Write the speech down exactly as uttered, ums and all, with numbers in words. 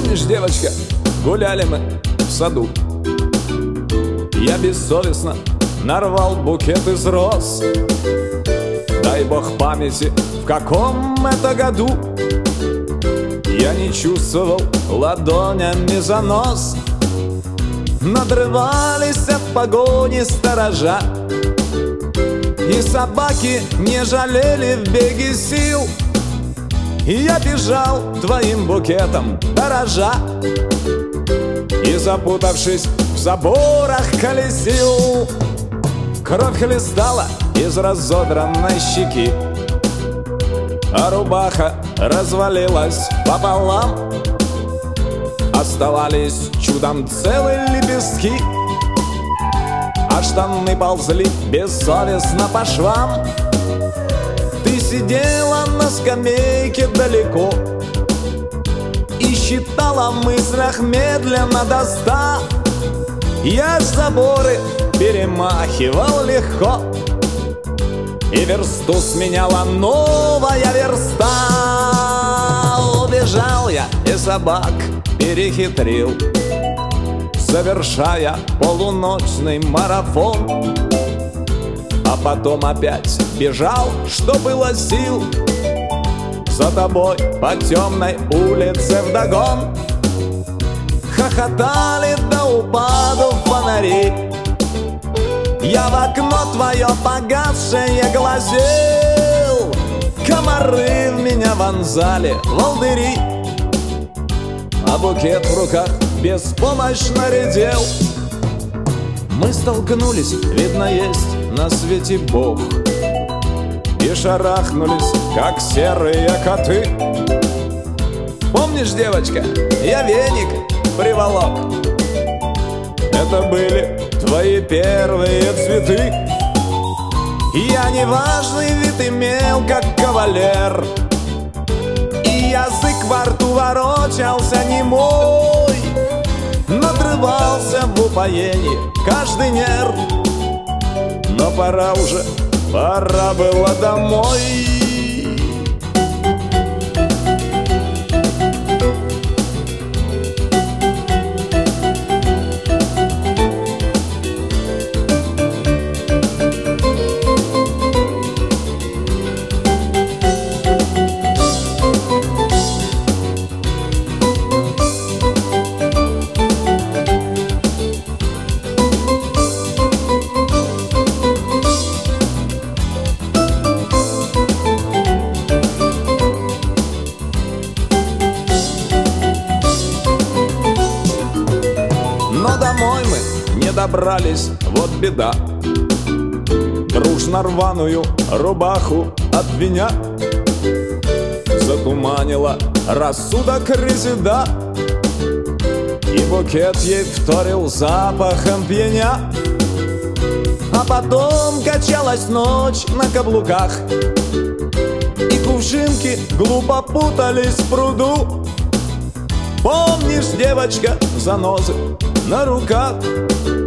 Помнишь, девочка, гуляли мы в саду. Я бессовестно нарвал букет из роз. Дай бог памяти, в каком это году. Я не чувствовал ладонями занос. Надрывались от погони сторожа, и собаки не жалели в беге сил. И я бежал твоим букетом дорожа, и, запутавшись в заборах, колесил. Кровь хлестала из разодранной щеки, а рубаха развалилась пополам. Оставались чудом целые лепестки, а штаны ползли бессовестно по швам. Ты сидела на скамейке далеко и считала в мыслях медленно до ста. Я ж заборы перемахивал легко, и версту сменяла новая верста. Убежал я и собак перехитрил, совершая полуночный марафон. А потом опять бежал, что было сил, за тобой по темной улице вдогон. Хохотали до упаду фонари, я в окно твое погасшее глазел. Комары в меня вонзали волдыри, а букет в руках беспомощно редел. Мы столкнулись, видно, есть на свете Бог, и шарахнулись, как серые коты. Помнишь, девочка, я веник приволок. Это были твои первые цветы. Я неважный вид имел, как кавалер, и язык во рту ворочался немой. Надрывался в упоении каждый нерв, но пора уже, пора было домой. Домой мы не добрались, вот беда. Дружно рваную рубаху от меня затуманила рассудок резида, и букет ей вторил запахом пьяня. А потом качалась ночь на каблуках, и кувшинки глупо путались в пруду. Помнишь, девочка, занозы на руках?